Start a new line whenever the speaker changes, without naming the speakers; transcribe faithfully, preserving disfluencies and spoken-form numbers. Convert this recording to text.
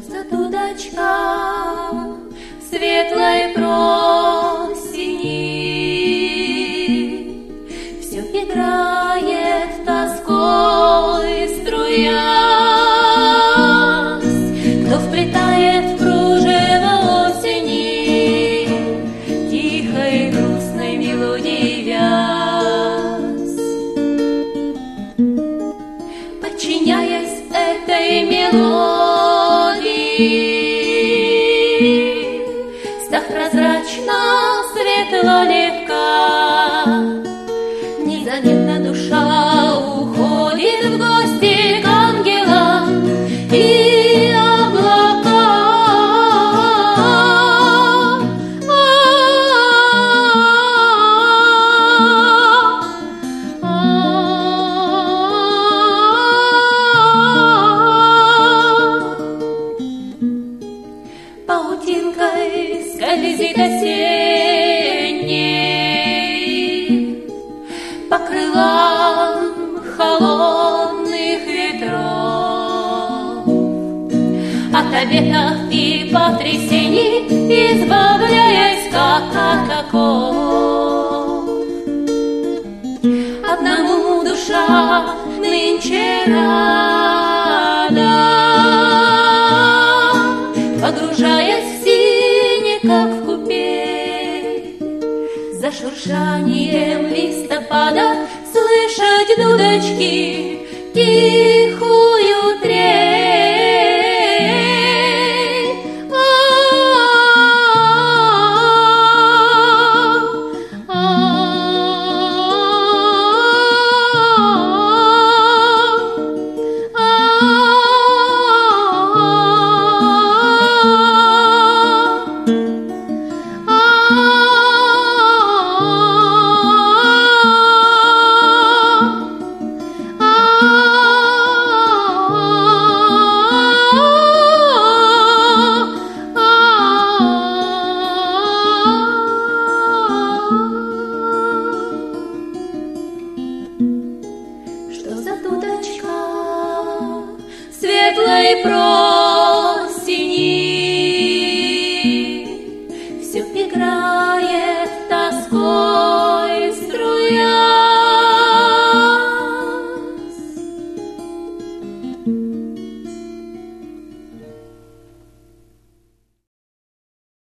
за дудочка светлой просени? Все играет тоской струясь, кто вплетает в кружево осени тихой грустной мелодии вяз. Подчиняясь этой мелодии, став прозрачно, светло, легка, незаметно душа уходит в гости к ангелам и облакам. Паутинкой скользит осенний по крылам холодных ветров, от обетов и потрясений избавляясь как от оков. Одному душа нынче рада, погружаясь в сине, как в купель, за шуршанием листопада слышать дудочки тихую трель. Что за дудочка светлой просени?